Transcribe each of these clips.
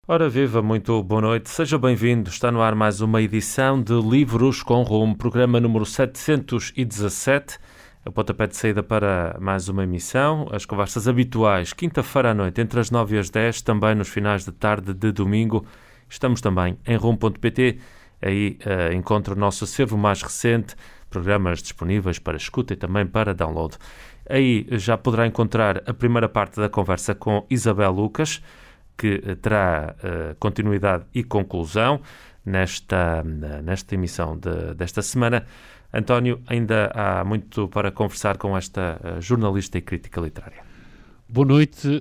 Ora viva, muito boa noite, seja bem-vindo. Está no ar mais uma edição de Livros com Rumo, programa número 717, a pontapé de saída para mais uma emissão. As conversas habituais, quinta-feira à noite, entre as 9 e as 10, também nos finais de tarde de domingo. Estamos também em rumo.pt, aí encontra o nosso acervo mais recente, programas disponíveis para escuta e também para download. Aí já poderá encontrar a primeira parte da conversa com Isabel Lucas, que terá continuidade e conclusão nesta emissão desta semana. António, ainda há muito para conversar com esta jornalista e crítica literária. Boa noite.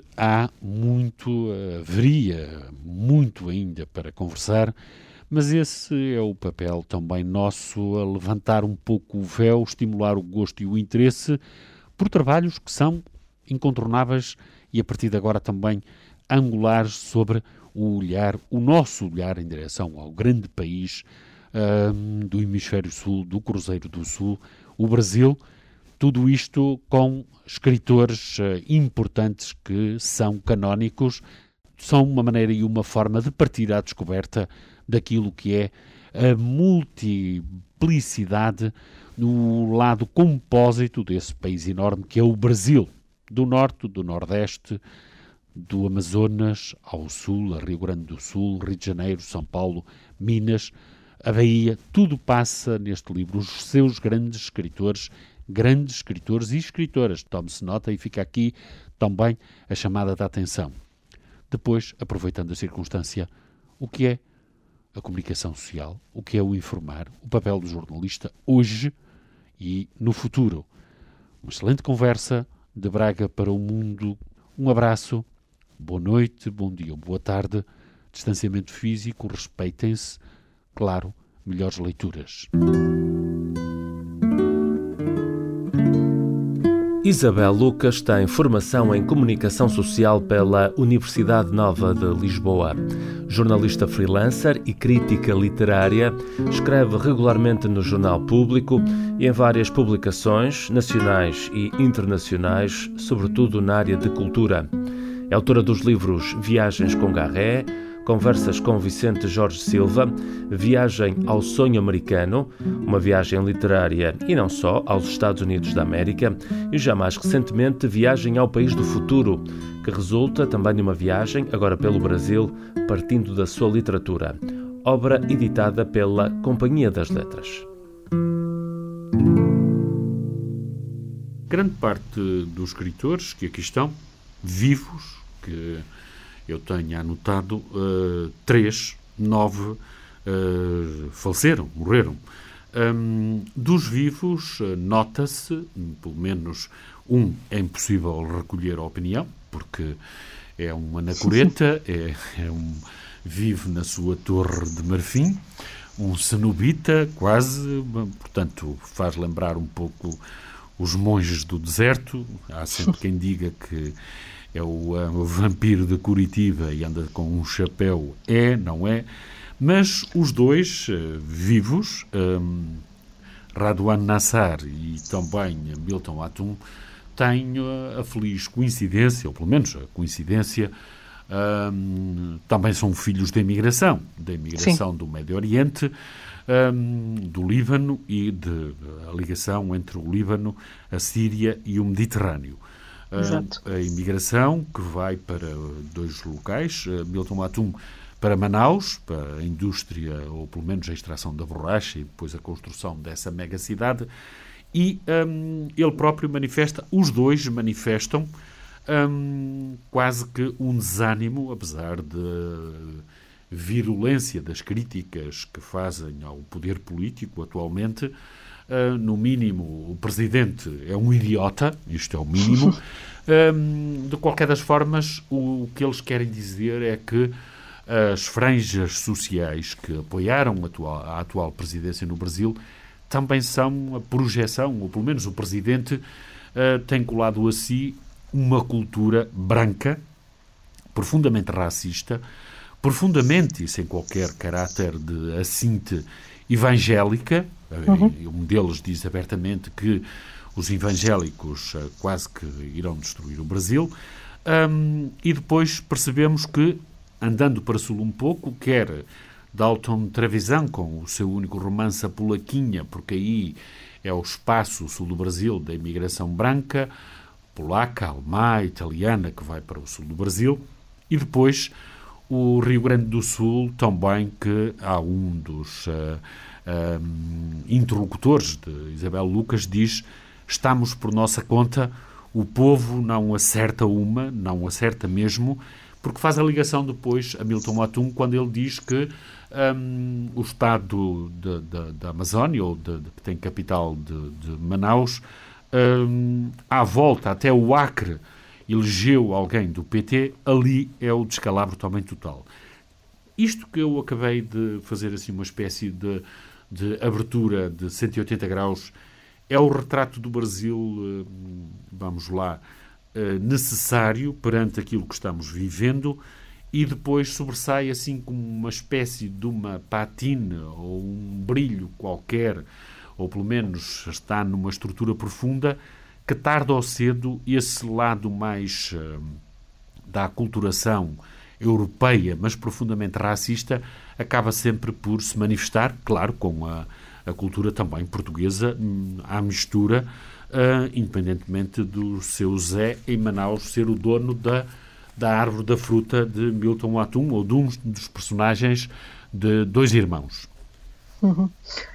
Haveria muito ainda para conversar, mas esse é o papel também nosso, a levantar um pouco o véu, estimular o gosto e o interesse por trabalhos que são incontornáveis e a partir de agora também angulares sobre o nosso olhar em direção ao grande país do Hemisfério Sul, do Cruzeiro do Sul, o Brasil. Tudo isto com escritores importantes que são canónicos, são uma maneira e uma forma de partir à descoberta daquilo que é a multiplicidade no lado compósito desse país enorme que é o Brasil, do Norte, do Nordeste, do Amazonas ao Sul, a Rio Grande do Sul, Rio de Janeiro, São Paulo, Minas, a Bahia, tudo passa neste livro. Os seus grandes escritores e escritoras. Tome-se nota e fica aqui também a chamada da atenção. Depois, aproveitando a circunstância, o que é a comunicação social, o que é o informar, o papel do jornalista hoje e no futuro. Uma excelente conversa de Braga para o mundo. Um abraço. Boa noite, bom dia, boa tarde, distanciamento físico, respeitem-se, claro, melhores leituras. Isabel Lucas tem formação em Comunicação Social pela Universidade Nova de Lisboa. Jornalista freelancer e crítica literária, escreve regularmente no Jornal Público e em várias publicações nacionais e internacionais, sobretudo na área de cultura. É autora dos livros Viagens com Garré, Conversas com Vicente Jorge Silva, Viagem ao Sonho Americano, uma viagem literária e não só aos Estados Unidos da América, e já mais recentemente Viagem ao País do Futuro, que resulta também de uma viagem, agora pelo Brasil, partindo da sua literatura. Obra editada pela Companhia das Letras. Grande parte dos escritores que aqui estão, vivos, que eu tenho anotado, 9 faleceram, morreram. Dos vivos, nota-se, pelo menos é impossível recolher a opinião, porque é um anacoreta, vive na sua torre de marfim, um cenobita quase, portanto faz lembrar um pouco os monges do deserto. Há sempre quem diga que é o vampiro de Curitiba e anda com um chapéu, não é? Mas os dois vivos, Radwan Nassar e também Milton Atum, têm a feliz coincidência, ou pelo menos a coincidência, também são filhos da imigração Sim. do Médio Oriente, do Líbano e a ligação entre o Líbano, a Síria e o Mediterrâneo. A imigração que vai para dois locais, Milton Atum para Manaus, para a indústria, ou pelo menos a extração da borracha e depois a construção dessa mega cidade, e ele próprio os dois manifestam quase que um desânimo, apesar da virulência das críticas que fazem ao poder político atualmente. No mínimo, o presidente é um idiota, isto é o mínimo. De qualquer das formas, o que eles querem dizer é que as franjas sociais que apoiaram a atual presidência no Brasil também são a projeção, ou pelo menos o presidente tem colado a si uma cultura branca, profundamente racista, profundamente e sem qualquer caráter de assinte evangélica. Um deles diz abertamente que os evangélicos quase que irão destruir o Brasil. E depois percebemos que andando para sul um pouco, quer Dalton Trevisan, com o seu único romance A Polaquinha, porque aí é o espaço sul do Brasil da imigração branca, polaca, alemã, italiana, que vai para o sul do Brasil, e depois o Rio Grande do Sul, também, que há um dos interlocutores de Isabel Lucas diz: estamos por nossa conta, o povo não acerta não acerta mesmo, porque faz a ligação depois a Milton Atum quando ele diz que o estado da Amazónia, ou que tem capital de Manaus, à volta até o Acre, elegeu alguém do PT, ali é o descalabro também total. Isto que eu acabei de fazer assim uma espécie de abertura de 180 graus é o retrato do Brasil, vamos lá, necessário perante aquilo que estamos vivendo, e depois sobressai assim como uma espécie de uma patina ou um brilho qualquer, ou pelo menos está numa estrutura profunda, que tarde ou cedo esse lado mais da aculturação europeia, mas profundamente racista, acaba sempre por se manifestar, claro, com a cultura também portuguesa à mistura, independentemente do seu Zé em Manaus ser o dono da árvore da fruta de Milton Atum, ou de um dos personagens de Dois Irmãos. Uhum.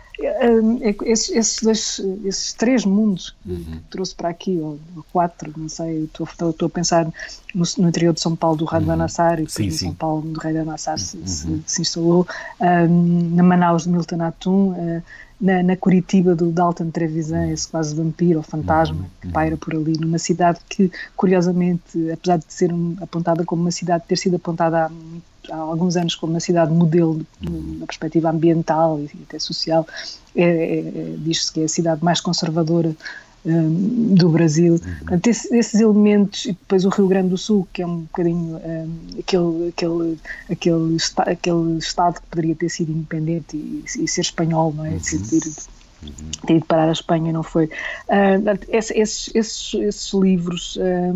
Esses três mundos que trouxe para aqui, ou quatro, não sei, estou a pensar no interior de São Paulo do Raduan Nassar, e depois São Paulo do Raduan Nassar se instalou, na Manaus de Milton Atum, na Curitiba do Dalton Trevisan, esse quase vampiro ou fantasma que paira por ali, numa cidade que, curiosamente, apesar de ser apontada como uma cidade, ter sido apontada há alguns anos como uma cidade modelo na perspectiva ambiental e até social, diz-se que é a cidade mais conservadora do Brasil. Portanto, esses elementos, e depois o Rio Grande do Sul, que é um bocadinho aquele Estado que poderia ter sido independente e ser espanhol, não é? Ter ido parar a Espanha, não foi? Esses livros,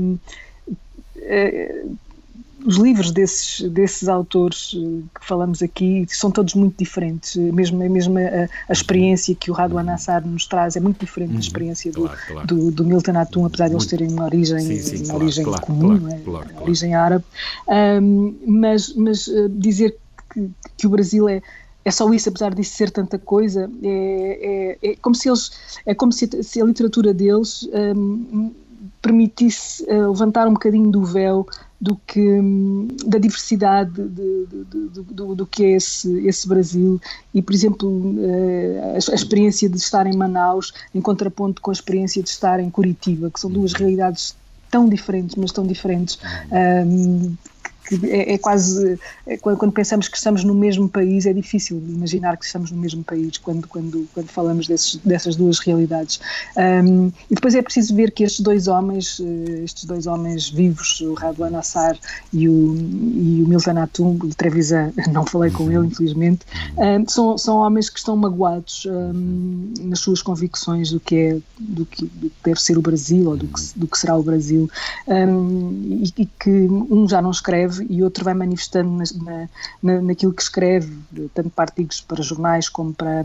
os livros desses autores que falamos aqui são todos muito diferentes, mesmo a experiência que o Raduan Nassar nos traz é muito diferente da experiência do Milton Atum, apesar de eles terem uma origem comum, origem árabe, mas dizer que o Brasil é só isso, apesar disso ser tanta coisa, é como se a literatura deles permitisse levantar um bocadinho do véu da diversidade do que é esse Brasil, e, por exemplo, a experiência de estar em Manaus em contraponto com a experiência de estar em Curitiba, que são duas realidades tão diferentes, mas tão diferentes, que é quase, quando pensamos que estamos no mesmo país, é difícil imaginar que estamos no mesmo país quando falamos dessas duas realidades. E depois é preciso ver que estes dois homens vivos, o Raduan Nassar e o Milton Atum, o Trevisan, não falei com ele, infelizmente, são homens que estão magoados nas suas convicções do que deve ser o Brasil, ou do que será o Brasil, e que um já não escreve e outro vai manifestando naquilo que escreve, tanto para artigos para jornais como para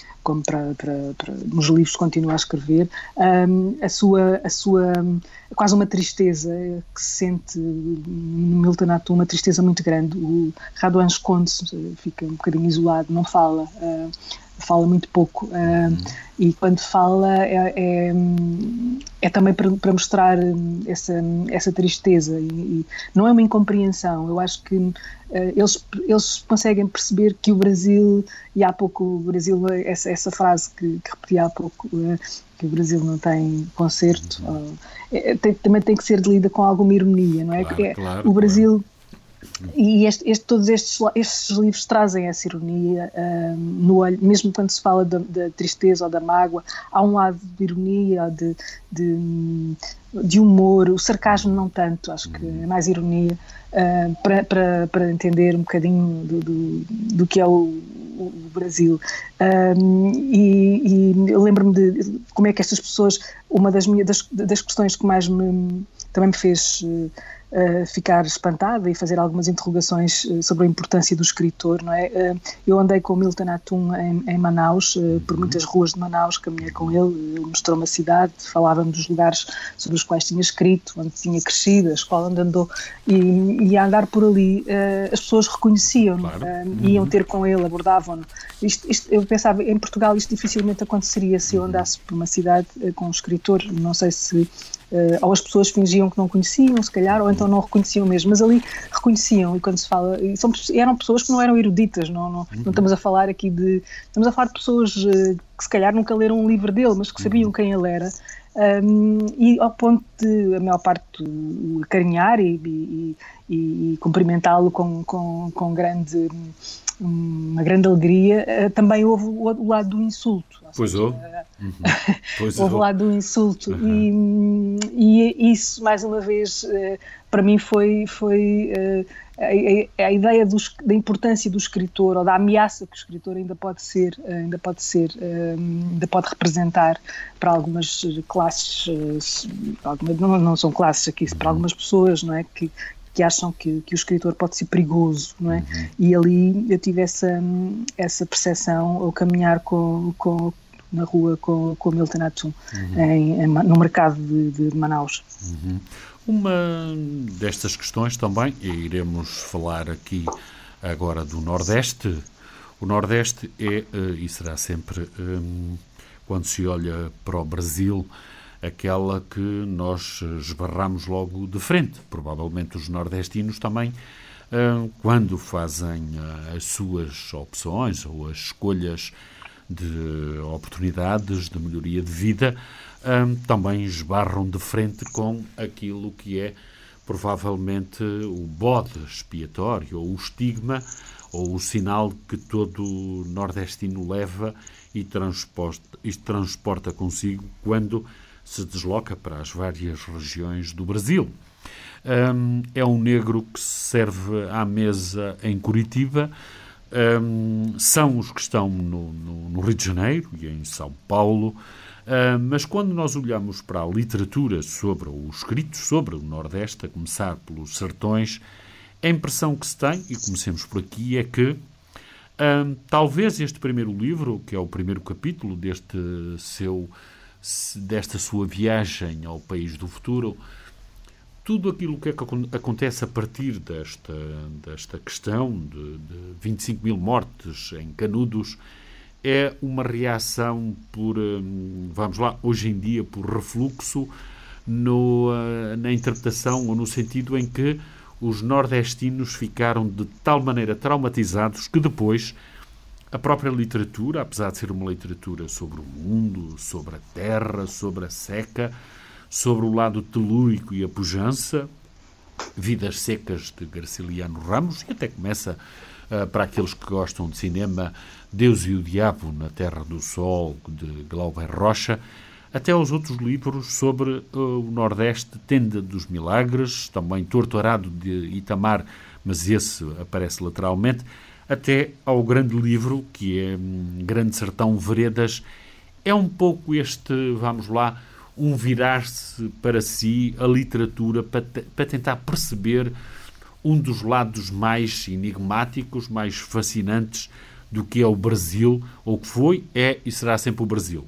nos livros que continua a escrever, a sua quase uma tristeza que se sente no Milton Atum, uma tristeza muito grande. O Raduan esconde-se, fica um bocadinho isolado, não fala muito pouco, e quando fala é também para mostrar essa tristeza, e não é uma incompreensão. Eu acho que eles conseguem perceber que o Brasil, e há pouco o Brasil, essa frase que repeti há pouco, que o Brasil não tem concerto, também tem que ser lida com alguma ironia, não é? Claro, o Brasil... Claro. E todos estes livros trazem essa ironia no olho, mesmo quando se fala da tristeza ou da mágoa, há um lado de ironia, de humor, o sarcasmo não tanto, acho que é mais ironia, para entender um bocadinho do que é o Brasil. E eu lembro-me de como é que estas pessoas, uma das questões que mais me também me fez ficar espantada e fazer algumas interrogações sobre a importância do escritor, não é? Eu andei com o Milton Atum em Manaus, por muitas ruas de Manaus, caminhei com ele, ele mostrou-me a cidade, falava-me dos lugares sobre os quais tinha escrito, onde tinha crescido, a escola onde andou, e a andar por ali, as pessoas reconheciam-no, claro. Iam ter com ele, abordavam-no. Eu pensava, em Portugal isto dificilmente aconteceria se eu andasse por uma cidade com um escritor, não sei se ou as pessoas fingiam que não conheciam, se calhar, ou então não reconheciam mesmo, mas ali reconheciam, e quando se fala, eram pessoas que não eram eruditas, não estamos a falar aqui estamos a falar de pessoas que se calhar nunca leram um livro dele, mas que sabiam quem ele era, e ao ponto de a maior parte o acarinhar e cumprimentá-lo com uma grande alegria. Também houve o lado do insulto. Pois houve. Houve o lado do insulto. E isso, mais uma vez, para mim foi a ideia da importância do escritor, ou da ameaça que o escritor ainda pode representar para algumas classes, não são classes aqui, para algumas pessoas, não é? Que acham que o escritor pode ser perigoso, não é? E ali eu tive essa percepção ao caminhar na rua com o Milton Atum, no mercado de Manaus. Uma destas questões também, e iremos falar aqui agora do Nordeste. O Nordeste é, e será sempre, quando se olha para o Brasil, aquela que nós esbarramos logo de frente. Provavelmente os nordestinos também, quando fazem as suas opções ou as escolhas de oportunidades, de melhoria de vida, também esbarram de frente com aquilo que é provavelmente o bode expiatório, ou o estigma, ou o sinal que todo nordestino leva e transporta consigo quando se desloca para as várias regiões do Brasil. É um negro que se serve à mesa em Curitiba, são os que estão no Rio de Janeiro e em São Paulo, mas quando nós olhamos para a literatura sobre, ou os escritos sobre o Nordeste, a começar pelos sertões, a impressão que se tem, e comecemos por aqui, é que talvez este primeiro livro, que é o primeiro capítulo desta sua viagem ao país do futuro, tudo aquilo que acontece a partir desta questão de 25 mil mortes em Canudos é uma reação por, vamos lá, hoje em dia, por refluxo na interpretação, ou no sentido em que os nordestinos ficaram de tal maneira traumatizados que depois a própria literatura, apesar de ser uma literatura sobre o mundo, sobre a terra, sobre a seca, sobre o lado telúrico e a pujança, Vidas Secas de Graciliano Ramos, e até começa, para aqueles que gostam de cinema, Deus e o Diabo na Terra do Sol, de Glauber Rocha, até aos outros livros sobre o Nordeste, Tenda dos Milagres, também Torturado de Itamar, mas esse aparece lateralmente, até ao grande livro, que é Grande Sertão Veredas. É um pouco vamos lá, um virar-se para si, a literatura, para tentar perceber um dos lados mais enigmáticos, mais fascinantes do que é o Brasil, ou que foi, é e será sempre o Brasil.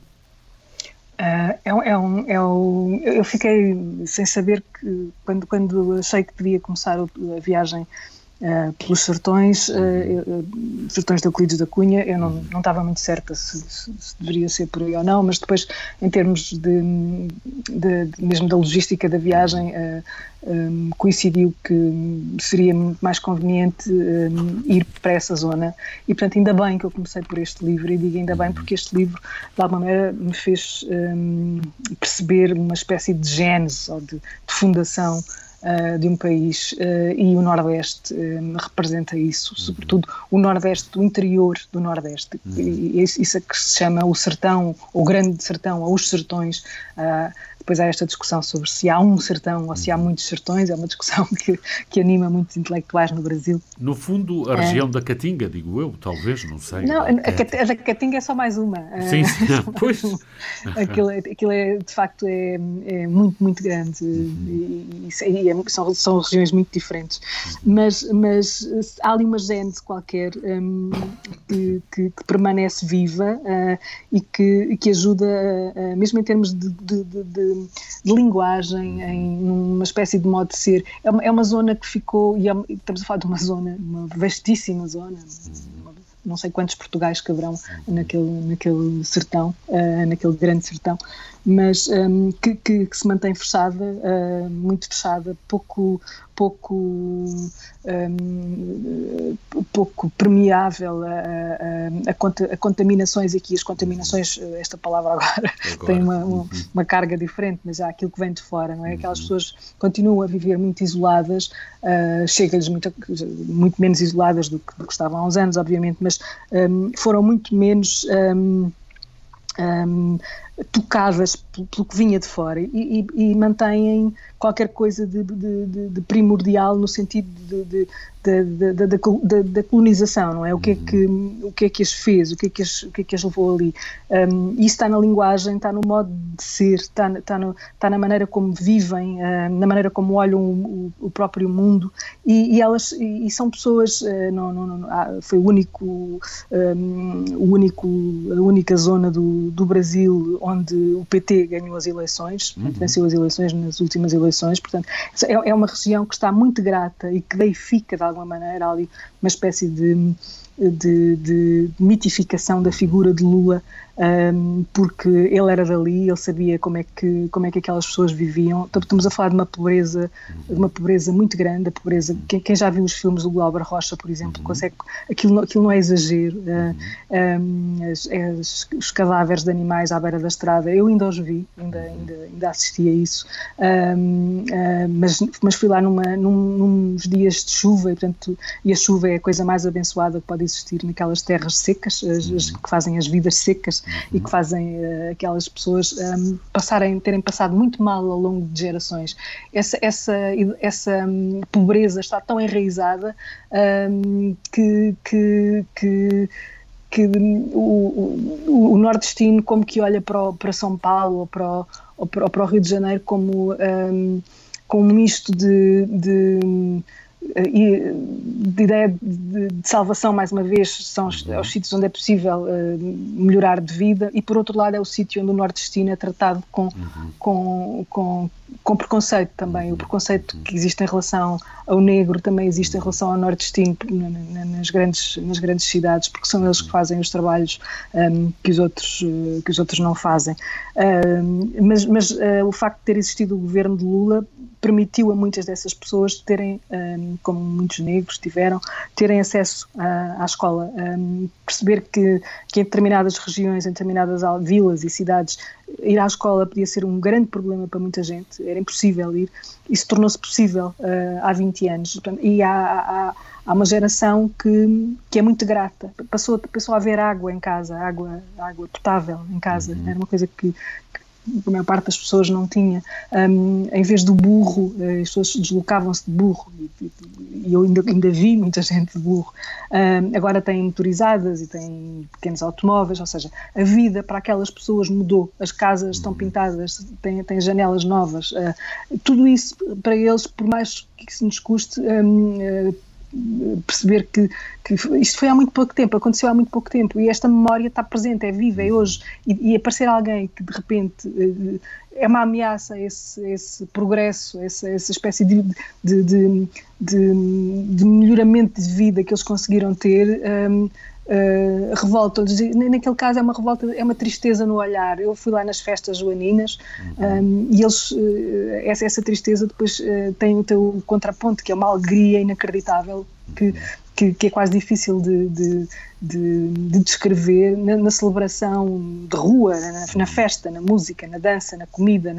Eu fiquei sem saber que, quando achei que podia começar a viagem pelos sertões de Euclides da Cunha, eu não estava muito certa se deveria ser por aí ou não, mas depois, em termos mesmo da logística da viagem, coincidiu que seria mais conveniente ir para essa zona, e portanto ainda bem que eu comecei por este livro, e digo ainda bem porque este livro de alguma maneira me fez perceber uma espécie de gênese ou de fundação de um país, e o Nordeste representa isso, sobretudo o Nordeste, o interior do Nordeste, e isso é que se chama o sertão, o grande sertão, ou os sertões, Depois há esta discussão sobre se há um sertão ou se há muitos sertões, é uma discussão que anima muitos intelectuais no Brasil. No fundo, a região da Caatinga, digo eu, talvez, não sei. Não, a da Caatinga é só mais uma. Sim, pois. Aquilo é, de facto, é muito, muito grande são regiões muito diferentes. Mas há ali uma gênese qualquer que permanece viva e que ajuda, mesmo em termos de linguagem, em uma espécie de modo de ser. É uma zona que ficou, e estamos a falar de uma vastíssima zona, não sei quantos Portugais caberão naquele sertão, naquele grande sertão, mas que se mantém fechada, muito fechada, pouco permeável a contaminações. Aqui as contaminações, esta palavra agora tem uma carga diferente, mas há aquilo que vem de fora, não é? Aquelas pessoas continuam a viver muito isoladas, chega-lhes muito menos isoladas do que estavam há uns anos, obviamente, mas foram muito menos tocadas pelo que vinha de fora e mantêm qualquer coisa de primordial no sentido da colonização, não é? O que é que as fez, o que é que as levou ali. Isso está na linguagem, está no modo de ser, está na maneira como vivem, na maneira como olham o próprio mundo, e elas são pessoas, foi a única zona do Brasil onde o PT ganhou as eleições, venceu as eleições nas últimas eleições, portanto é uma região que está muito grata e que deifica de alguma maneira ali uma espécie de mitificação da figura de Lula, porque ele era dali, ele sabia como é que aquelas pessoas viviam. Estamos a falar de uma pobreza muito grande, a pobreza, quem já viu os filmes do Glauber Rocha, por exemplo, consegue, aquilo não é exagero, os cadáveres de animais à beira da estrada, eu ainda os vi, ainda assisti a isso, mas fui lá nos dias de chuva, e a chuva é a coisa mais abençoada que pode existir naquelas terras secas, que fazem as vidas secas e que fazem aquelas pessoas terem passado muito mal ao longo de gerações. Essa pobreza está tão enraizada que o nordestino como que olha para São Paulo ou para o Rio de Janeiro como um misto de ideia de salvação, mais uma vez, são os sítios onde é possível melhorar de vida, e por outro lado é o sítio onde o nordestino é tratado com preconceito também. O preconceito que existe em relação ao negro também existe em relação ao nordestino nas grandes cidades, porque são eles que fazem os trabalhos que os outros não fazem. Mas o facto de ter existido o governo de Lula permitiu a muitas dessas pessoas terem, como muitos negros tiveram, terem acesso à escola, perceber que em determinadas regiões, em determinadas vilas e cidades, ir à escola podia ser um grande problema para muita gente, era impossível ir. Isso tornou-se possível há 20 anos. E há uma geração que é muito grata. Passou a haver água em casa, água potável em casa. Era uma coisa que a maior parte das pessoas não tinha. Em vez do burro, as pessoas deslocavam-se de burro, e eu ainda vi muita gente de burro. Agora têm motorizadas e têm pequenos automóveis, ou seja, a vida para aquelas pessoas mudou, as casas estão pintadas, têm janelas novas, tudo isso para eles, por mais que isso nos custe, perceber que isto foi há muito pouco tempo, aconteceu há muito pouco tempo, e esta memória está presente, é viva, é hoje, e aparecer alguém que de repente é uma ameaça a esse progresso, essa espécie de melhoramento de vida que eles conseguiram ter, revolta-lhes. Naquele caso é uma revolta, é uma tristeza no olhar. Eu fui lá nas festas joaninas, e eles, essa tristeza depois tem o contraponto, que é uma alegria inacreditável, que é quase difícil de descrever na celebração de rua, na festa, na música, na dança, na comida.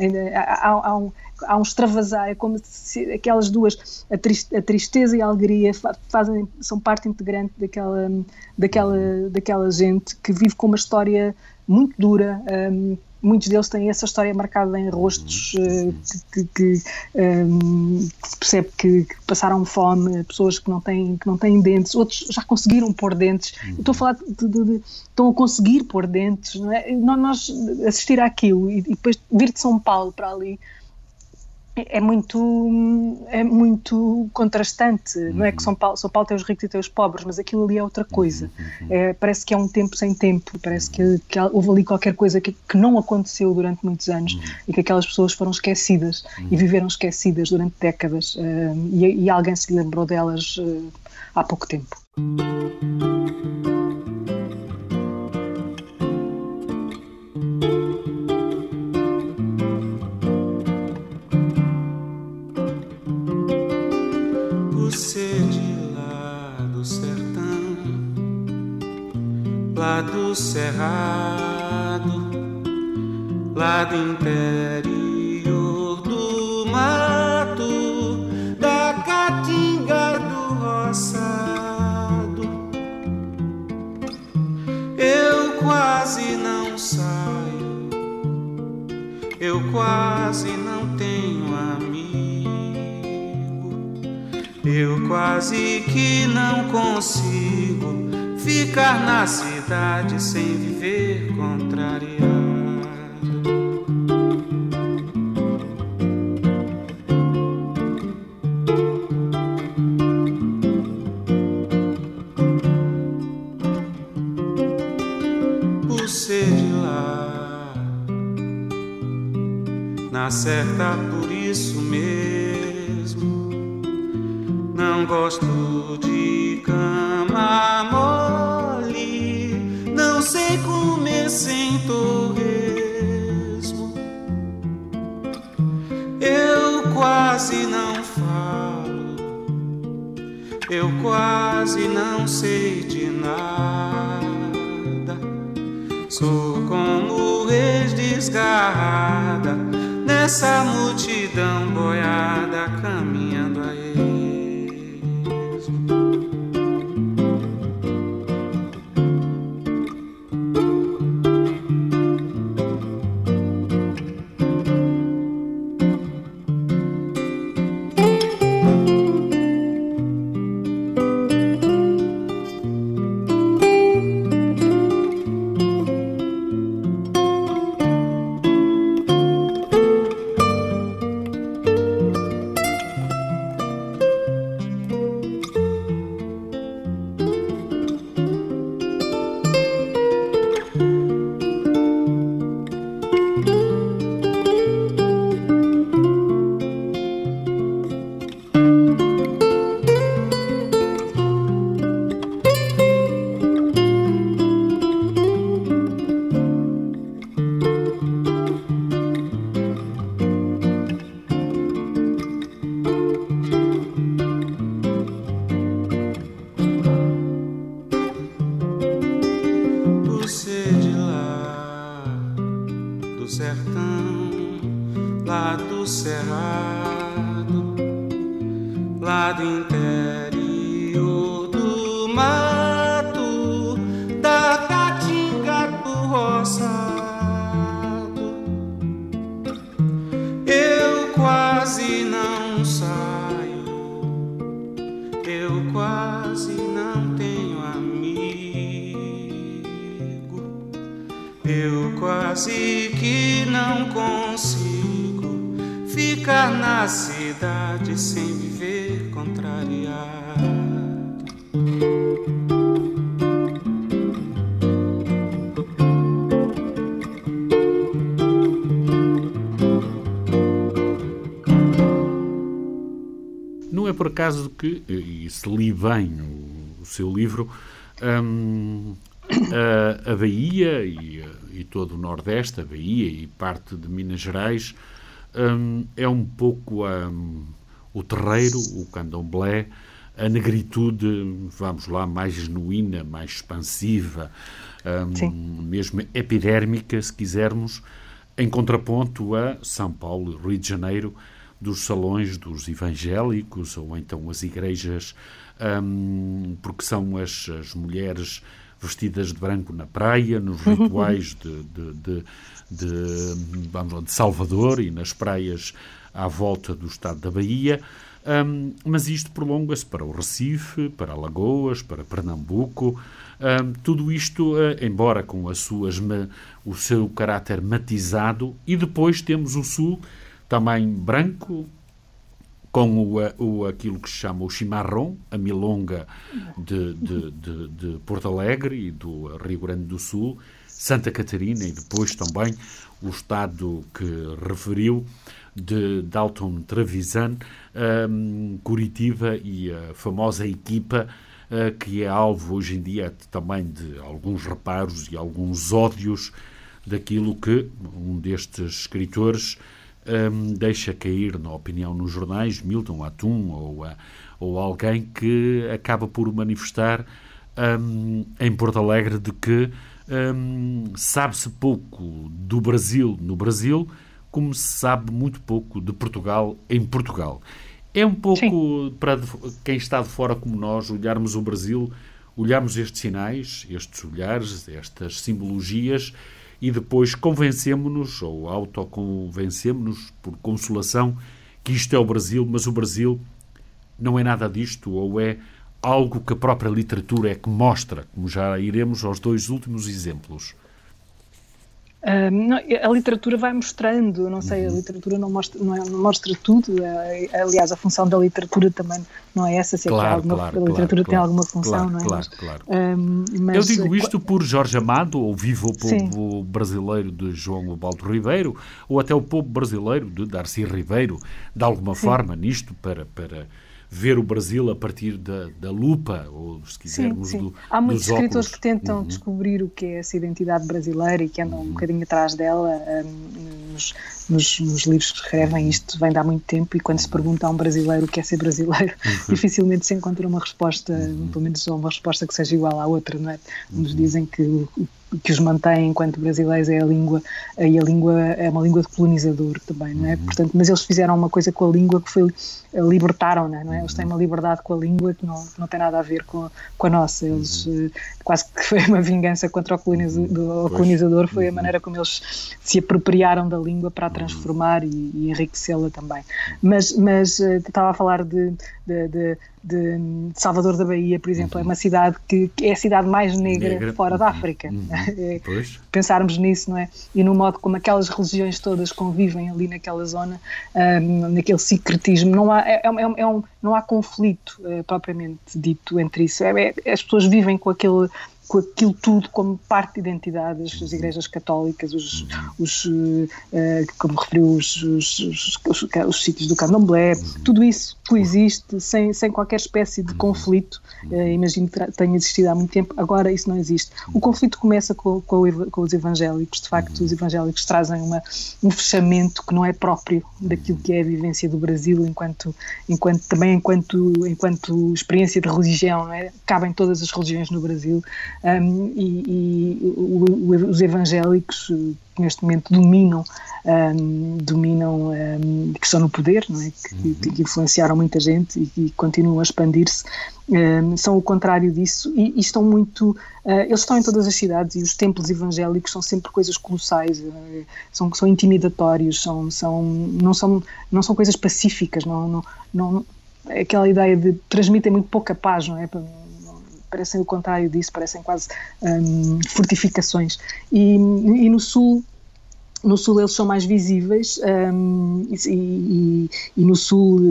Há um extravasar, é como se aquelas duas, a tristeza e a alegria, são parte integrante daquela gente que vive com uma história muito dura, muitos deles têm essa história marcada em rostos, que se percebe que passaram fome, pessoas que não têm dentes, outros já conseguiram pôr dentes. Estou a falar estão a conseguir pôr dentes, não é? Nós assistir àquilo e depois vir de São Paulo para ali é muito contrastante. Não é que São Paulo tem os ricos e tem os pobres, mas aquilo ali é outra coisa. Parece que é um tempo sem tempo, parece que houve ali qualquer coisa que não aconteceu durante muitos anos e que aquelas pessoas foram esquecidas e viveram esquecidas durante décadas, e alguém se lembrou delas há pouco tempo. Lá do cerrado, lá do interior do mato, da caatinga do roçado, eu quase não saio, eu quase não tenho amigo, eu quase que não consigo ficar na cidade sem viver contrariado. Por ser de lá, na certa por isso mesmo, não gosto de cama mole, não sei comer sem torresmo, eu quase não falo, eu quase não sei de nada, sou como reis desgarrada nessa multidão boiada caminhando a ele. Lá do interior do mato, da caatinga do roçado, eu quase não saio, eu quase não tenho amigo, eu quase que não consigo ficar na cidade sem viver contrariado. Não é por acaso que, e se li bem o seu livro, a Bahia e todo o Nordeste, a Bahia e parte de Minas Gerais, é um pouco o terreiro, o candomblé, a negritude, vamos lá, mais genuína, mais expansiva, mesmo epidérmica, se quisermos, em contraponto a São Paulo e Rio de Janeiro, dos salões dos evangélicos ou então as igrejas, porque são as mulheres vestidas de branco na praia, nos rituais de Salvador e nas praias à volta do estado da Bahia. Mas isto prolonga-se para o Recife, para Alagoas, para Pernambuco. Tudo isto, embora com o seu caráter matizado, e depois temos o Sul, também branco, com aquilo que se chama o chimarrão, a milonga de Porto Alegre e do Rio Grande do Sul, Santa Catarina e depois também o estado que referiu de Dalton Trevisan, Curitiba e a famosa equipa que é alvo hoje em dia também de alguns reparos e alguns ódios daquilo que um destes escritores deixa cair na opinião nos jornais, Milton Atum ou alguém que acaba por manifestar em Porto Alegre de que sabe-se pouco do Brasil no Brasil, como se sabe muito pouco de Portugal em Portugal. É um pouco, sim, para quem está de fora como nós, olharmos o Brasil, olharmos estes sinais, estes olhares, estas simbologias e depois convencemos-nos ou autoconvencemos-nos por consolação que isto é o Brasil, mas o Brasil não é nada disto ou é algo que a própria literatura é que mostra, como já iremos aos 2 últimos exemplos. Não, a literatura vai mostrando, não sei, a literatura não mostra tudo, aliás a função da literatura também não é essa, se claro, a literatura tem alguma função, não é? Claro. Mas, eu digo isto por Jorge Amado, ou Viva o Povo Brasileiro de João Baldo Ribeiro, ou até o Povo Brasileiro de Darcy Ribeiro, de alguma forma nisto para ver o Brasil a partir da lupa, ou se quisermos, sim. Há muitos escritores que tentam descobrir o que é essa identidade brasileira e que andam um bocadinho atrás dela nos livros que escrevem. Isto vem de há muito tempo e quando se pergunta a um brasileiro o que é ser brasileiro, dificilmente se encontra uma resposta, pelo menos uma resposta que seja igual à outra, não é? Nos dizem que os mantém enquanto brasileiros é a língua, e a língua é uma língua de colonizador também, não é? Portanto, mas eles fizeram uma coisa com a língua que foi libertaram-na, não é? Eles têm uma liberdade com a língua que não tem nada a ver com a nossa. Eles quase que foi uma vingança contra o colonizador, foi a maneira como eles se apropriaram da língua para a transformar e enriquecê-la também. Mas estava a falar de Salvador da Bahia, por exemplo, é uma cidade que é a cidade mais negra fora da África. Pensarmos nisso, não é? E no modo como aquelas religiões todas convivem ali naquela zona, naquele secretismo, não há conflito propriamente dito entre isso. As pessoas vivem com aquilo tudo como parte de identidade, as igrejas católicas, como referiu, os sítios do Candomblé, tudo isso coexiste sem qualquer espécie de conflito. Imagino que tenha existido há muito tempo, agora isso não existe. O conflito começa com os evangélicos, de facto os evangélicos trazem um fechamento que não é próprio daquilo que é a vivência do Brasil enquanto experiência de religião, não é? Cabem todas as religiões no Brasil. Os evangélicos que neste momento dominam, que estão no poder, não é? que influenciaram muita gente e continuam a expandir-se, são o contrário disso e estão muito... eles estão em todas as cidades e os templos evangélicos são sempre coisas colossais, são intimidatórios, não são coisas pacíficas, aquela ideia de transmitem muito pouca paz, não é? Parecem o contrário disso, parecem quase fortificações. E no Sul eles são mais visíveis, e no Sul,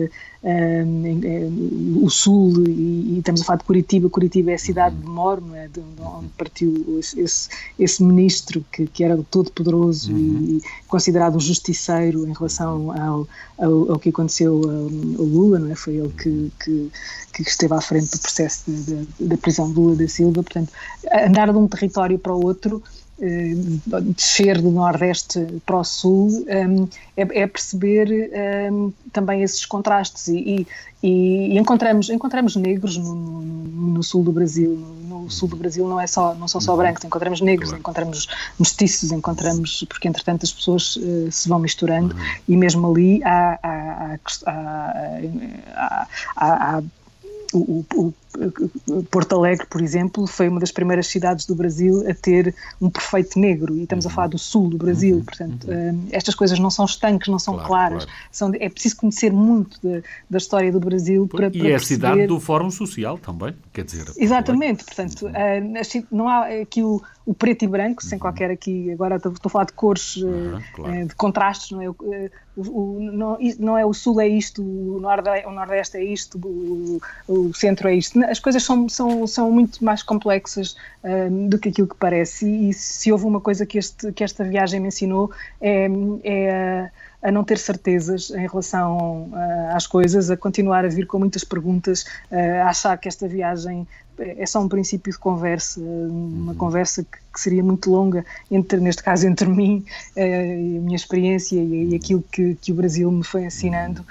o Sul, e estamos a falar de Curitiba é a cidade de Moro, não é? De onde partiu esse ministro que era todo poderoso e considerado um justiceiro em relação ao que aconteceu ao Lula, não é? Foi ele que esteve à frente do processo da prisão de Lula da Silva. Portanto, andar de um território para o outro, descer do Nordeste para o Sul, é perceber também esses contrastes e encontramos negros no Sul do Brasil. No Sul do Brasil não são só brancos, encontramos negros, encontramos mestiços, porque entretanto as pessoas se vão misturando e mesmo ali há Porto Alegre, por exemplo, foi uma das primeiras cidades do Brasil a ter um prefeito negro, e estamos a falar do sul do Brasil, portanto, estas coisas não são estanques, não são claras, é preciso conhecer muito da história do Brasil para perceber... E é a cidade do Fórum Social também, quer dizer... Exatamente, portanto, não há aqui o preto e branco, sem qualquer aqui, agora estou a falar de cores, de contrastes, não é? Não é o sul é isto, o nordeste é isto, o centro é isto. As coisas são muito mais complexas do que aquilo que parece, e se houve uma coisa que esta viagem me ensinou é a não ter certezas em relação às coisas, a continuar a vir com muitas perguntas, a achar que esta viagem é só um princípio de conversa, uma conversa que seria muito longa, neste caso entre mim, a minha experiência e aquilo que o Brasil me foi ensinando.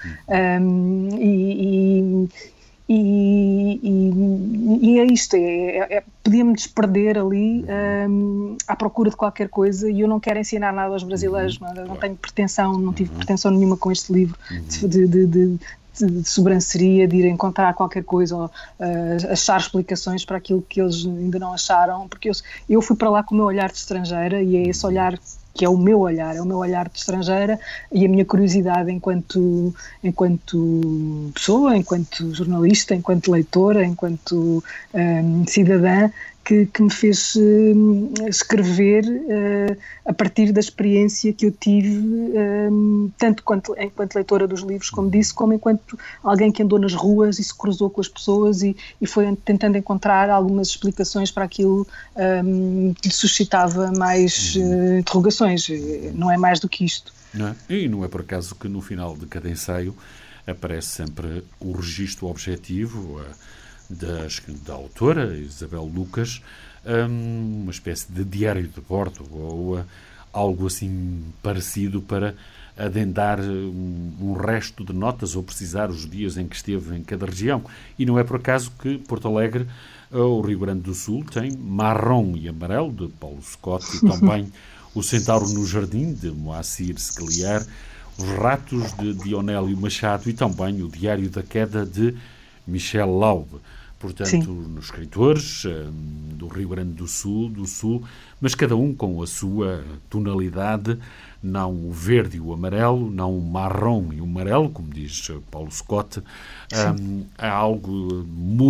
E é isto, podia-me desperder ali à procura de qualquer coisa, e eu não quero ensinar nada aos brasileiros, não tenho pretensão, não tive pretensão nenhuma com este livro de sobranceria, de ir encontrar qualquer coisa ou achar explicações para aquilo que eles ainda não acharam, porque eu fui para lá com o meu olhar de estrangeira, e é esse olhar que é o meu olhar de estrangeira, e a minha curiosidade enquanto pessoa, enquanto jornalista, enquanto leitora, enquanto cidadã, que me fez escrever a partir da experiência que eu tive, tanto enquanto leitora dos livros, como disse, como enquanto alguém que andou nas ruas e se cruzou com as pessoas e foi tentando encontrar algumas explicações para aquilo que lhe suscitava mais interrogações. Não é mais do que isto. Não é? E não é por acaso que no final de cada ensaio aparece sempre o registro objetivo da autora, Isabel Lucas, uma espécie de diário de bordo ou algo assim parecido para adendar um resto de notas ou precisar os dias em que esteve em cada região. E não é por acaso que Porto Alegre, o Rio Grande do Sul, tem Marrom e Amarelo, de Paulo Scott, e também O Centauro no Jardim, de Moacir Scaliar, Os Ratos, de Dionélio Machado, e também O Diário da Queda, de Michel Laube. Portanto, nos escritores do Rio Grande do Sul, mas cada um com a sua tonalidade, não o verde e o amarelo, não o marrom e o amarelo, como diz Paulo Scott, há algo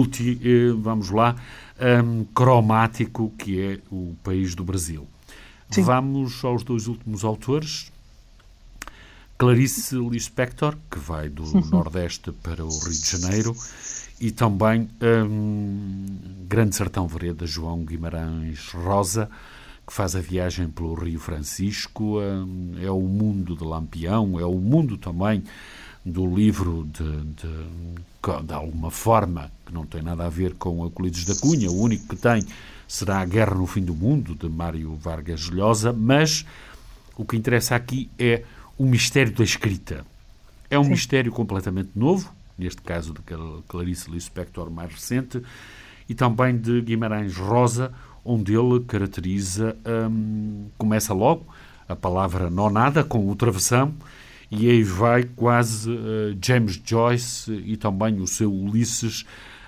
cromático, que é o país do Brasil. Sim. Vamos aos dois últimos autores. Clarice Lispector, que vai do Nordeste para o Rio de Janeiro, e também Grande Sertão Vereda, João Guimarães Rosa, que faz a viagem pelo Rio Francisco. É o mundo de Lampião, é o mundo também do livro de alguma forma, que não tem nada a ver com Euclides da Cunha. O único que tem será A Guerra no Fim do Mundo, de Mário Vargas Llosa, mas o que interessa aqui é o mistério da escrita. É um mistério completamente novo, neste caso de Clarice Lispector, mais recente, e também de Guimarães Rosa, onde ele caracteriza, começa logo a palavra nonada, com o travessão, e aí vai quase James Joyce e também o seu Ulisses,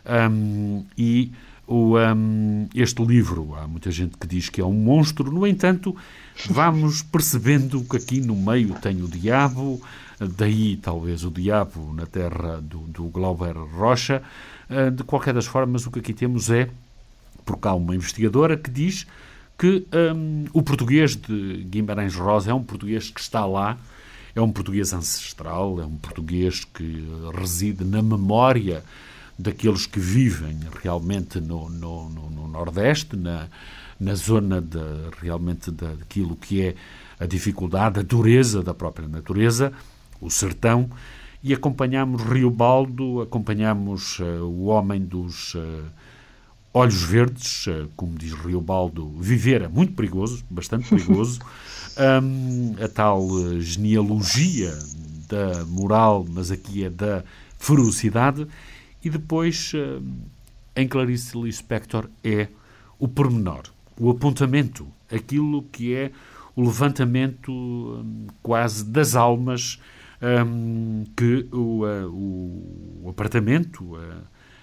este livro, há muita gente que diz que é um monstro. No entanto, vamos percebendo que aqui no meio tem o diabo, daí talvez o diabo na terra do Glauber Rocha. De qualquer das formas, o que aqui temos é, porque há uma investigadora que diz que o português de Guimarães Rosa é um português que está lá, é um português ancestral, é um português que reside na memória daqueles que vivem realmente no Nordeste, na zona realmente daquilo que é a dificuldade, a dureza da própria natureza, o sertão, e acompanhamos Riobaldo, acompanhamos o homem dos olhos verdes, como diz Riobaldo, viver é muito perigoso, bastante perigoso, a tal genealogia da moral, mas aqui é da ferocidade. E depois, em Clarice Lispector, é o pormenor, o apontamento, aquilo que é o levantamento quase das almas que o apartamento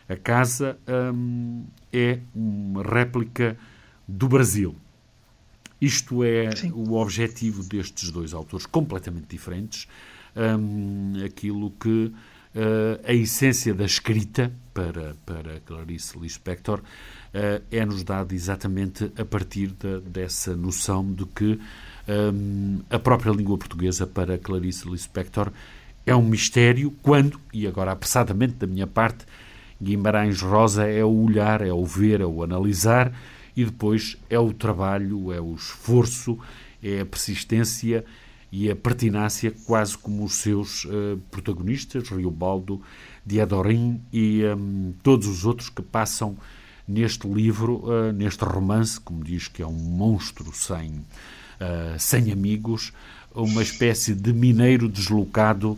A casa é uma réplica do Brasil. Isto é Sim. o objetivo destes dois autores, completamente diferentes. Aquilo que a essência da escrita para Clarice Lispector é-nos dado exatamente a partir dessa noção de que a própria língua portuguesa para Clarice Lispector é um mistério quando, e agora apressadamente da minha parte, Guimarães Rosa é o olhar, é o ver, é o analisar, e depois é o trabalho, é o esforço, é a persistência e a pertinácia, quase como os seus protagonistas, Riobaldo, Diadorim e todos os outros que passam neste livro, neste romance, como diz que é um monstro sem amigos, uma espécie de mineiro deslocado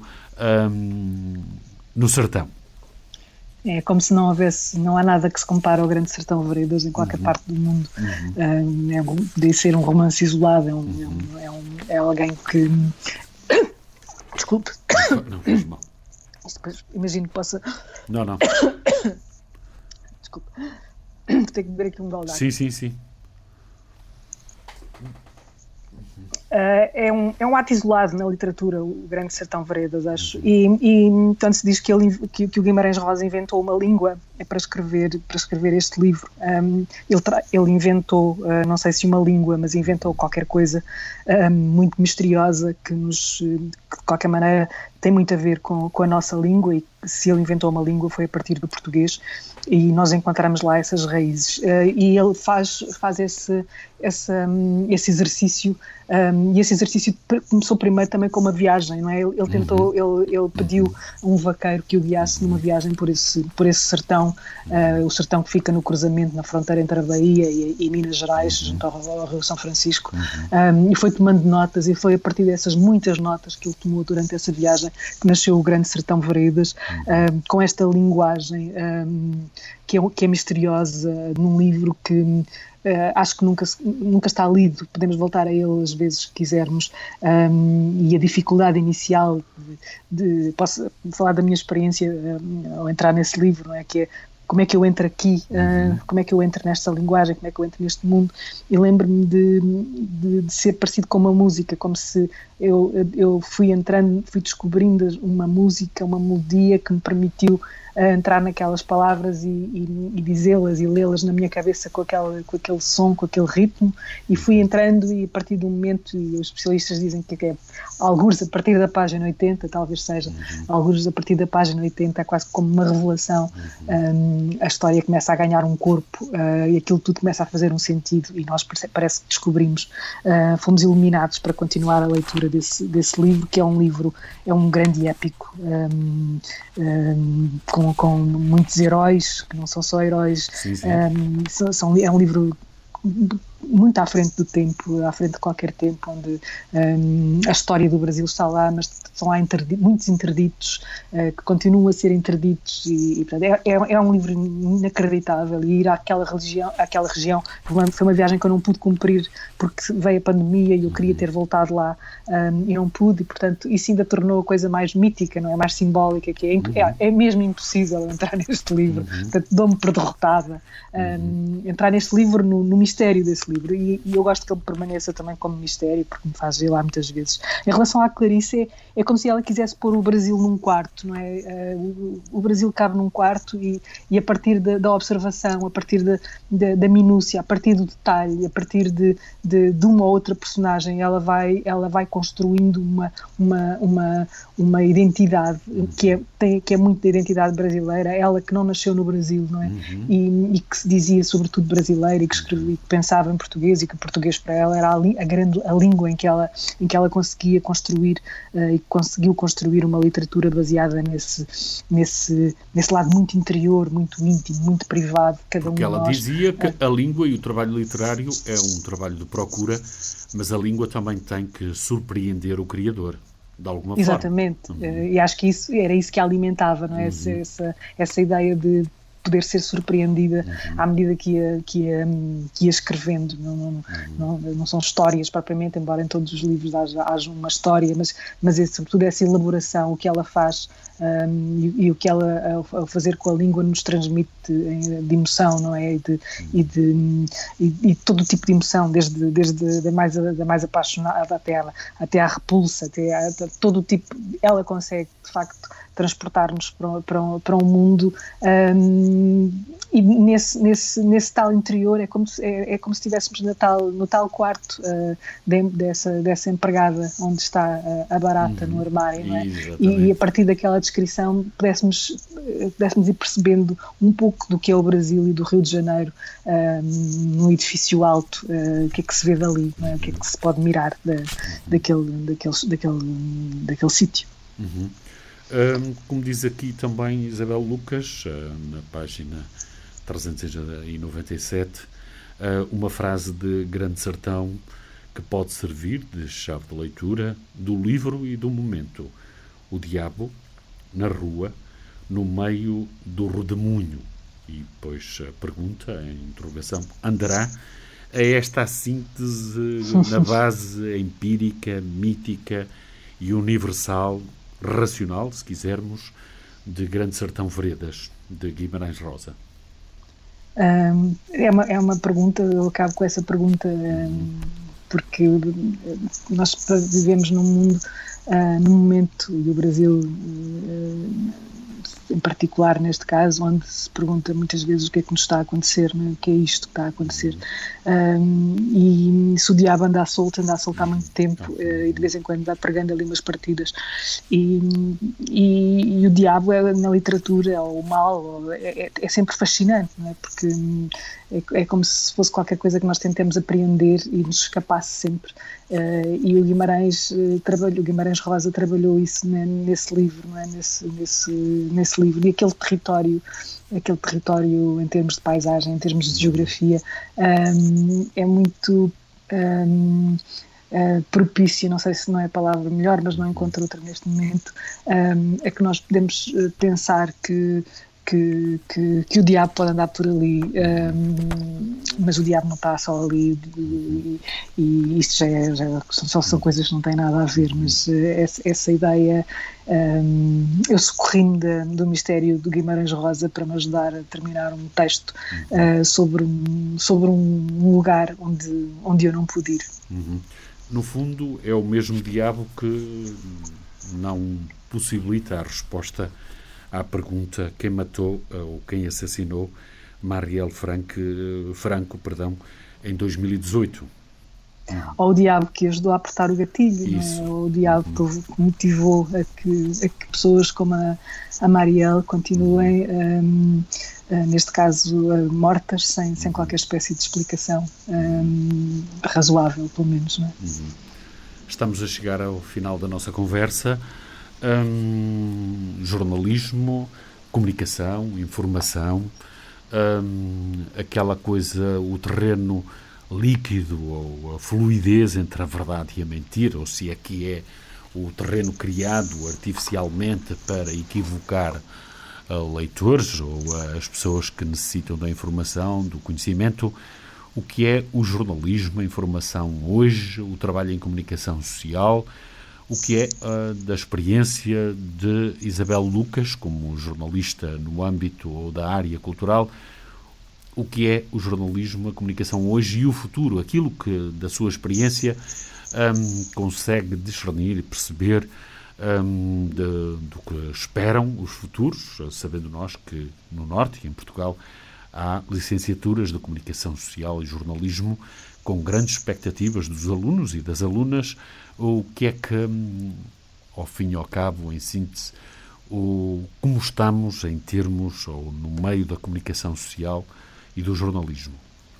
no sertão. É como se não há nada que se compare ao Grande Sertão Veredas em qualquer parte do mundo. Deve ser um romance isolado, é alguém que... Desculpe. Não, faz mal. Depois, imagino que possa... Não. Desculpe. Tenho que beber aqui um gole de água. Sim. É um ato isolado na literatura, o Grande Sertão Veredas, acho. E tanto se diz que o Guimarães Rosa inventou uma língua para escrever este livro. Ele inventou, não sei se uma língua, mas inventou qualquer coisa muito misteriosa que de qualquer maneira tem muito a ver com a nossa língua, e se ele inventou uma língua foi a partir do português, e nós encontramos lá essas raízes. E ele faz esse exercício, e esse exercício começou primeiro também com uma viagem, não é? Ele tentou, ele pediu a um vaqueiro que o guiasse numa viagem por esse sertão, o sertão que fica no cruzamento, na fronteira entre a Bahia e Minas Gerais, junto ao Rio São Francisco, e foi tomando notas, e foi a partir dessas muitas notas que ele tomou durante essa viagem que nasceu o Grande Sertão Veredas, com esta linguagem que é misteriosa, num livro que acho que nunca está lido. Podemos voltar a ele às vezes que quisermos, e a dificuldade inicial posso falar da minha experiência ao entrar nesse livro, não é? Que é como é que eu entro aqui, como é que eu entro nesta linguagem, como é que eu entro neste mundo. E lembro-me de ser parecido com uma música, como se eu fui descobrindo uma música, uma melodia que me permitiu entrar naquelas palavras e dizê-las e lê-las na minha cabeça com aquele som, com aquele ritmo, e fui entrando, e a partir do momento, e os especialistas dizem que é algures a partir da página 80, talvez seja, algures a partir da página 80, é quase como uma revelação, a história começa a ganhar um corpo, e aquilo tudo começa a fazer um sentido, e nós parece que descobrimos, fomos iluminados para continuar a leitura desse livro, que é um grande épico, com muitos heróis, que não são só heróis. Sim. É um livro muito à frente do tempo, à frente de qualquer tempo, onde a história do Brasil está lá, mas são lá muitos interditos, que continuam a ser interditos, e portanto, é um livro inacreditável. E ir àquela região foi uma viagem que eu não pude cumprir porque veio a pandemia e eu queria ter voltado lá, e não pude, e portanto isso ainda tornou a coisa mais mítica, não é? Mais simbólica, que é mesmo impossível entrar neste livro. Portanto, dou-me por derrotada entrar neste livro, no mistério desse livro, e eu gosto que ele permaneça também como mistério, porque me faz ir lá muitas vezes. Em relação à Clarice, é como se ela quisesse pôr o Brasil num quarto, não é? O Brasil cabe num quarto, e a partir da observação, a partir da minúcia, a partir do detalhe, a partir de uma ou outra personagem, ela vai construindo uma identidade que é muito da identidade brasileira, ela que não nasceu no Brasil, não é? E que se dizia sobretudo brasileira, e que escrevia, que pensava em português, e que o português para ela era a língua em que ela conseguia construir, e conseguiu construir uma literatura baseada nesse lado muito interior, muito íntimo, muito privado de cada um de nós. Porque ela dizia que a língua e o trabalho literário é um trabalho de procura, mas a língua também tem que surpreender o criador, de alguma forma. Exatamente. E acho que era isso que a alimentava, não é? Essa ideia de poder ser surpreendida à medida que ia escrevendo. Não são histórias propriamente, embora em todos os livros haja uma história, mas sobretudo essa elaboração, o que ela faz e o que ela, ao fazer com a língua, nos transmite de emoção, não é? E todo tipo de emoção, desde a mais apaixonada até à repulsa, até todo o tipo. Ela consegue, de facto, transportar-nos para um mundo, e nesse tal interior é como se estivéssemos no tal quarto dessa empregada onde está a barata no armário, não é? E a partir daquela descrição pudéssemos ir percebendo um pouco do que é o Brasil e do Rio de Janeiro, num edifício alto, o que é que se vê dali, não é? O que é que se pode mirar daquele sítio. Como diz aqui também Isabel Lucas, na página 397, uma frase de Grande Sertão que pode servir de chave de leitura do livro e do momento. O diabo, na rua, no meio do redemoinho. E depois a pergunta, a interrogação, andará? É esta a síntese na base empírica, mítica e universal, racional, se quisermos, de Grande Sertão Veredas, de Guimarães Rosa? É uma pergunta, eu acabo com essa pergunta, porque nós vivemos num mundo, num momento, e o Brasil em particular neste caso, onde se pergunta muitas vezes o que é que nos está a acontecer, não é? O que é isto que está a acontecer, e se o diabo anda à solta há muito tempo, e de vez em quando vai pregando ali umas partidas, e o diabo na literatura, ou o mal, é sempre fascinante, não é? Porque é como se fosse qualquer coisa que nós tentemos apreender e nos escapasse sempre, e o Guimarães Rosa trabalhou isso, né, nesse livro, não é? nesse livro, e aquele território em termos de paisagem, em termos de geografia, é muito propício, não sei se não é a palavra melhor, mas não encontro outra neste momento, é que nós podemos pensar que o diabo pode andar por ali, mas o diabo não está só ali, e isto só são coisas que não têm nada a ver, mas essa ideia, eu socorri-me do mistério do Guimarães Rosa para me ajudar a terminar um texto sobre um lugar onde eu não pude ir. No fundo, é o mesmo diabo que não possibilita a resposta à pergunta quem matou ou quem assassinou Marielle Franco, em 2018. Ou o diabo que ajudou a apertar o gatilho, não é? Ou o diabo que motivou a que pessoas como a Marielle continuem, neste caso, mortas, sem qualquer espécie de explicação razoável, pelo menos, não é? Estamos a chegar ao final da nossa conversa. Jornalismo, comunicação, informação, aquela coisa, o terreno líquido ou a fluidez entre a verdade e a mentira, ou se é que é o terreno criado artificialmente para equivocar leitores ou as pessoas que necessitam da informação, do conhecimento. O que é o jornalismo, a informação hoje, o trabalho em comunicação social, o que é da experiência de Isabel Lucas como jornalista no âmbito ou da área cultural, o que é o jornalismo, a comunicação hoje e o futuro, aquilo que da sua experiência consegue discernir e perceber do que esperam os futuros, sabendo nós que no Norte e em Portugal há licenciaturas de comunicação social e jornalismo com grandes expectativas dos alunos e das alunas. O que é que, ao fim e ao cabo, em síntese, como estamos em termos ou no meio da comunicação social e do jornalismo?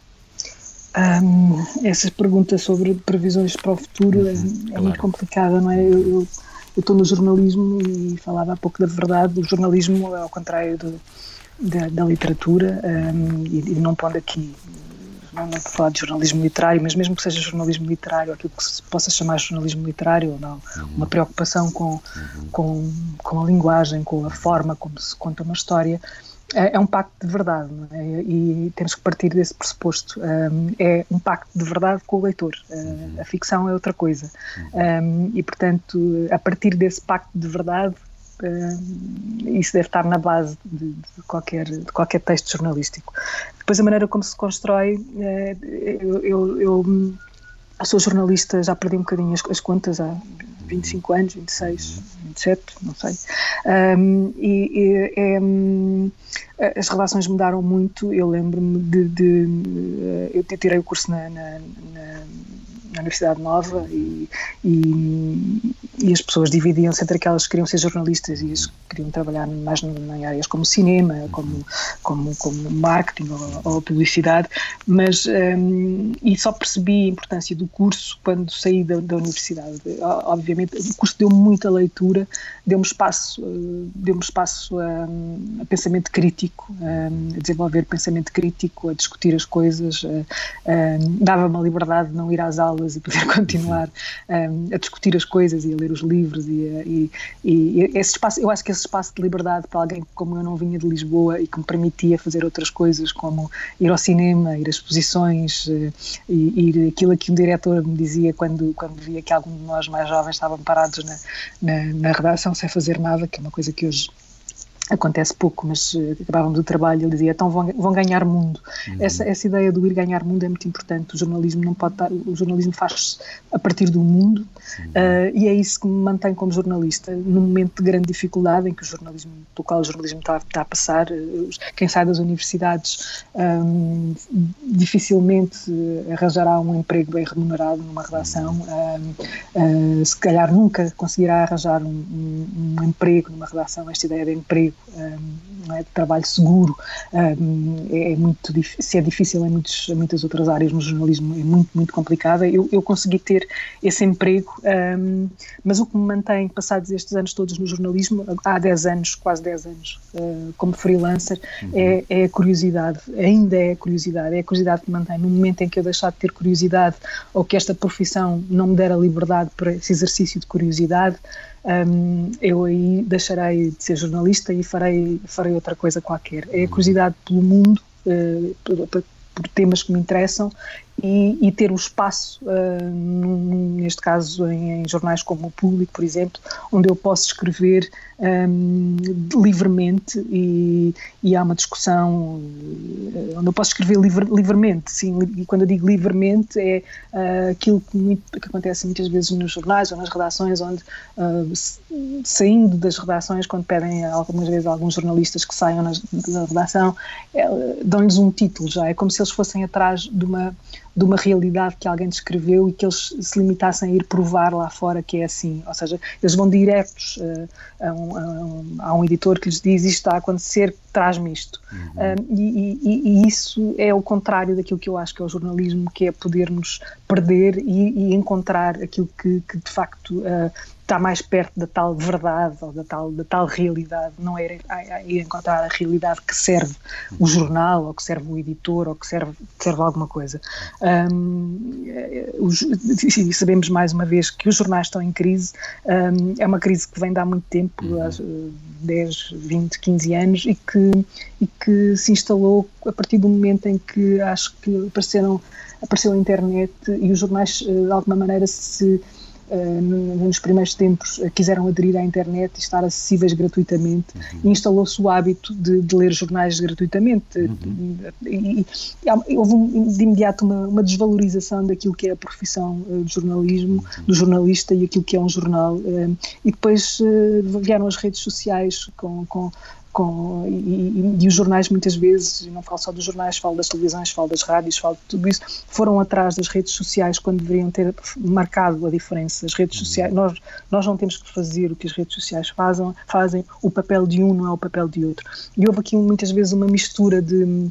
Essa pergunta sobre previsões para o futuro é claro. Muito complicada, não é? Eu estou no jornalismo e falava há pouco da verdade. O jornalismo, ao contrário da literatura, e não pondo aqui, não vou falar de jornalismo literário, mas mesmo que seja jornalismo literário, aquilo que se possa chamar jornalismo literário ou não, uma preocupação com a linguagem, com a forma como se conta uma história, é um pacto de verdade, não é? E temos que partir desse pressuposto. É um pacto de verdade com o leitor. A ficção é outra coisa. E, portanto, a partir desse pacto de verdade, isso deve estar na base de qualquer texto jornalístico. Depois, a maneira como se constrói, eu sou jornalista, já perdi um bocadinho as contas, há 25 anos, 26, 27, não sei. As relações mudaram muito. Eu lembro-me eu tirei o curso na Universidade Nova e as pessoas dividiam-se entre aquelas que queriam ser jornalistas e as que queriam trabalhar mais em áreas como cinema, como marketing ou publicidade, mas e só percebi a importância do curso quando saí da universidade. Obviamente o curso deu-me muita leitura, deu-me espaço a pensamento crítico, a desenvolver pensamento crítico, a discutir as coisas, dava-me a liberdade de não ir às aulas e poder continuar a discutir as coisas e a ler os livros e esse espaço, eu acho que esse espaço de liberdade para alguém como eu não vinha de Lisboa e que me permitia fazer outras coisas como ir ao cinema, ir a exposições, ir aquilo que um diretor me dizia quando via que algum de nós mais jovens estavam parados na redação sem fazer nada, que é uma coisa que hoje acontece pouco, mas acabávamos o trabalho, ele dizia, então vão ganhar mundo. Essa ideia do ir ganhar mundo é muito importante. O jornalismo não pode estar, o jornalismo faz-se a partir do mundo, e é isso que me mantém como jornalista, num momento de grande dificuldade em que pelo qual o jornalismo está a passar. Quem sai das universidades dificilmente arranjará um emprego bem remunerado numa redação, se calhar nunca conseguirá arranjar um emprego numa redação. Esta ideia de emprego, não é, de trabalho seguro, é muito difícil. Se é difícil em muitas outras áreas, no jornalismo é muito, muito complicada. Eu consegui ter esse emprego, mas o que me mantém, passados estes anos todos no jornalismo, há 10 anos, quase 10 anos, como freelancer, é a curiosidade. Ainda é a curiosidade que me mantém. No momento em que eu deixar de ter curiosidade, ou que esta profissão não me der a liberdade para esse exercício de curiosidade, eu aí deixarei de ser jornalista e farei outra coisa qualquer. É a curiosidade pelo mundo, por temas que me interessam, e ter um espaço, neste caso em jornais como o Público, por exemplo, onde eu posso escrever livremente e há uma discussão onde eu posso escrever livremente, sim, e quando eu digo livremente é aquilo que acontece muitas vezes nos jornais ou nas redações, onde saindo das redações, quando pedem algumas vezes a alguns jornalistas que saiam da redação, dão-lhes um título já, é como se eles fossem atrás de uma realidade que alguém descreveu e que eles se limitassem a ir provar lá fora que é assim, ou seja, eles vão diretos a um editor que lhes diz: isto está a acontecer, traz-me isto. E isso é o contrário daquilo que eu acho que é o jornalismo, que é podermos perder e encontrar aquilo que de facto está mais perto da tal verdade ou da tal realidade, não é ir encontrar a realidade que serve o jornal, ou que serve o editor, ou que serve alguma coisa. E sabemos mais uma vez que os jornais estão em crise, é uma crise que vem de há muito tempo, há 10, 20, 15 anos, e que se instalou a partir do momento em que acho que apareceu a internet e os jornais de alguma maneira nos primeiros tempos quiseram aderir à internet e estar acessíveis gratuitamente, e instalou-se o hábito de ler jornais gratuitamente, e houve de imediato uma desvalorização daquilo que é a profissão do jornalismo, do jornalista, e aquilo que é um jornal, e depois vieram as redes sociais e os jornais muitas vezes, não falo só dos jornais, falo das televisões, falo das rádios, falo de tudo isso, foram atrás das redes sociais quando deveriam ter marcado a diferença. As redes sociais, nós não temos que fazer o que as redes sociais fazem, o papel de um não é o papel de outro. E houve aqui muitas vezes uma mistura de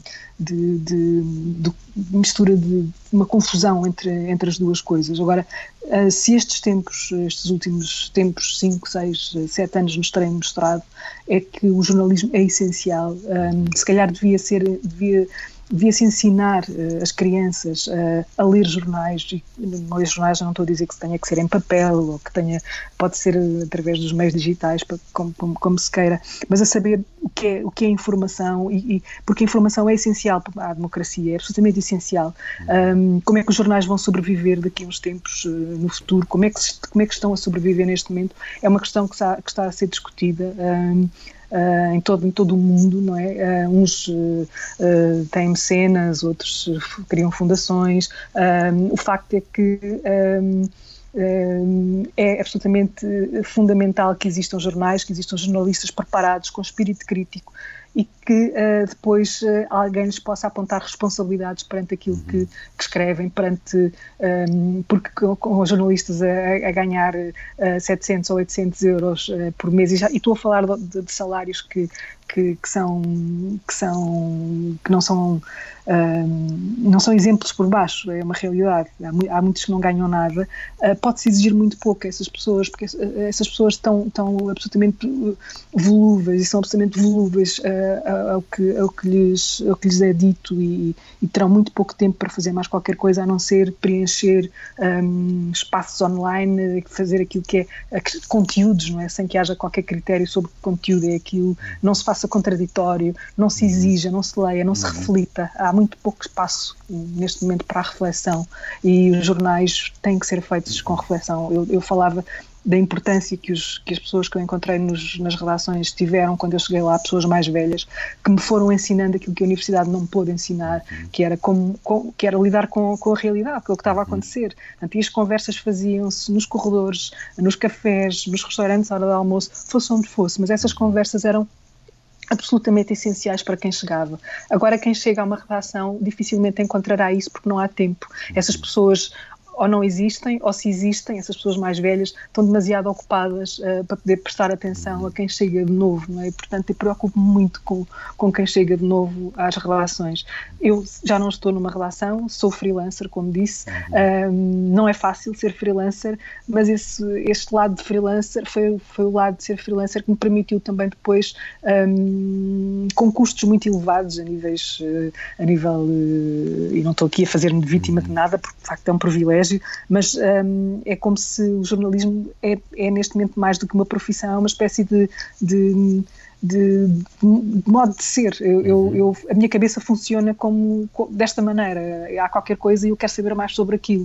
uma confusão entre as duas coisas. Agora, se estes últimos tempos, 5, 6, 7 anos nos terem mostrado, é que o jornalismo é essencial. Se calhar devia devia-se ensinar as crianças a ler jornais, e ler jornais eu não estou a dizer que tenha que ser em papel, ou que pode ser através dos meios digitais, como se queira, mas a saber o que é informação, porque a informação é essencial à democracia, é absolutamente essencial. Como é que os jornais vão sobreviver daqui a uns tempos no futuro, como é que estão a sobreviver neste momento, é uma questão que está a ser discutida em todo o mundo, não é? Uns têm mecenas, outros criam fundações. O facto é que é absolutamente fundamental que existam jornais, que existam jornalistas preparados, com espírito crítico, e que depois alguém lhes possa apontar responsabilidades perante aquilo que escrevem, porque com os jornalistas a ganhar 700 ou 800 euros por mês, e estou a falar de salários que não são exemplos por baixo, é uma realidade. Há muitos que não ganham nada. Pode-se exigir muito pouco a essas pessoas, porque essas pessoas estão absolutamente volúveis, e são absolutamente volúveis ao que lhes é dito, e terão muito pouco tempo para fazer mais qualquer coisa a não ser preencher espaços online, fazer aquilo que é conteúdos, não é? Sem que haja qualquer critério sobre que conteúdo é aquilo, não se faça contraditório, não se exija, não se leia, não se reflita. Há muito pouco espaço neste momento para a reflexão, e os jornais têm que ser feitos com reflexão. Eu falava da importância que as pessoas que eu encontrei nas redações tiveram quando eu cheguei lá, pessoas mais velhas, que me foram ensinando aquilo que a universidade não me pôde ensinar, que era lidar com a realidade, com o que estava a acontecer. Portanto, e as conversas faziam-se nos corredores, nos cafés, nos restaurantes à hora do almoço, fosse onde fosse, mas essas conversas eram absolutamente essenciais para quem chegava. Agora, quem chega a uma redação dificilmente encontrará isso, porque não há tempo. Essas pessoas ou não existem, ou se existem, essas pessoas mais velhas estão demasiado ocupadas para poder prestar atenção a quem chega de novo, não é? E, portanto, eu preocupo-me muito com quem chega de novo às redações. Eu já não estou numa redação, sou freelancer, como disse, não é fácil ser freelancer, mas este lado de freelancer foi o lado de ser freelancer que me permitiu também depois, com custos muito elevados a nível, e não estou aqui a fazer-me de vítima de nada, porque de facto é um privilégio, mas é como se o jornalismo é neste momento mais do que uma profissão, é uma espécie de modo de ser. A minha cabeça funciona desta maneira. Há qualquer coisa e eu quero saber mais sobre aquilo,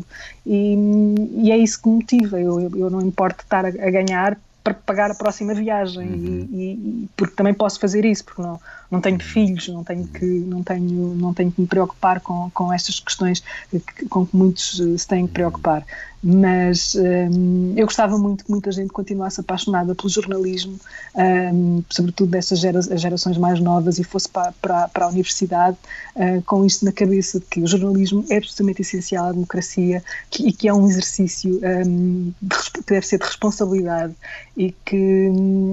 e é isso que me motiva. Eu não importo estar a ganhar para pagar a próxima viagem, e porque também posso fazer isso, porque não tenho filhos, não tenho que me preocupar com estas questões com que muitos se têm que preocupar. Mas eu gostava muito que muita gente continuasse apaixonada pelo jornalismo, sobretudo dessas gerações mais novas, e fosse para a universidade com isto na cabeça, de que o jornalismo é absolutamente essencial à democracia, e que é um exercício que deve ser de responsabilidade, e que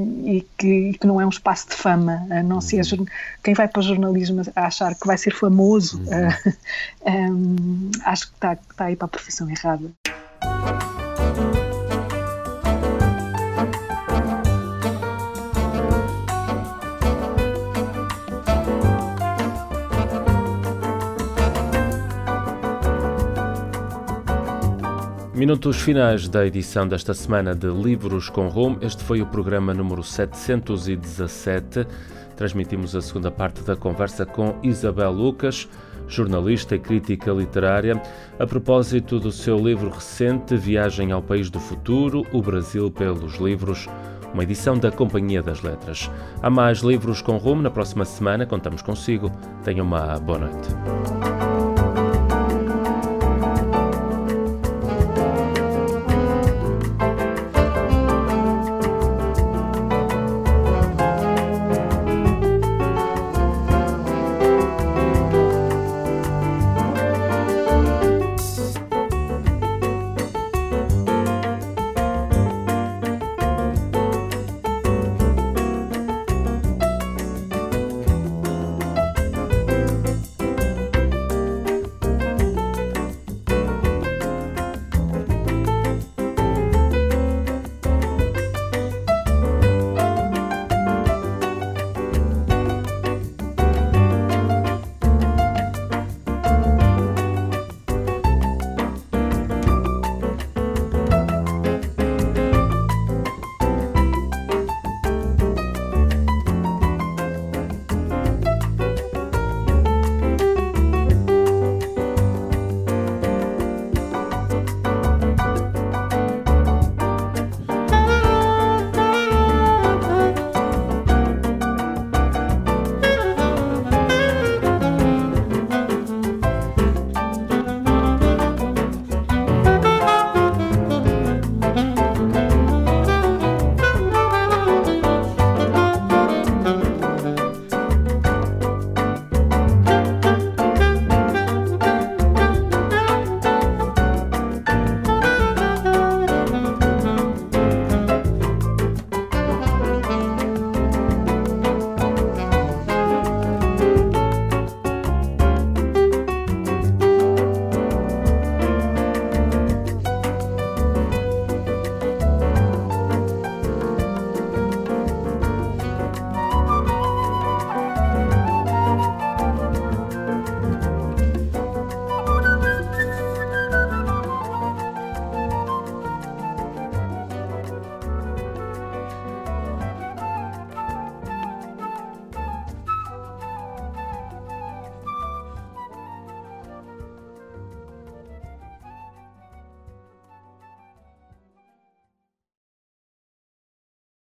não é um espaço de fama. Não se quem vai para o jornalismo a achar que vai ser famoso, acho que está aí para a profissão errada. Minutos finais da edição desta semana de Livros com Rumo. Este foi o programa número 717. Transmitimos a segunda parte da conversa com Isabel Lucas, jornalista e crítica literária, a propósito do seu livro recente Viagem ao País do Futuro, O Brasil pelos Livros, uma edição da Companhia das Letras. Há mais Livros com Rumo na próxima semana, contamos consigo. Tenha uma boa noite.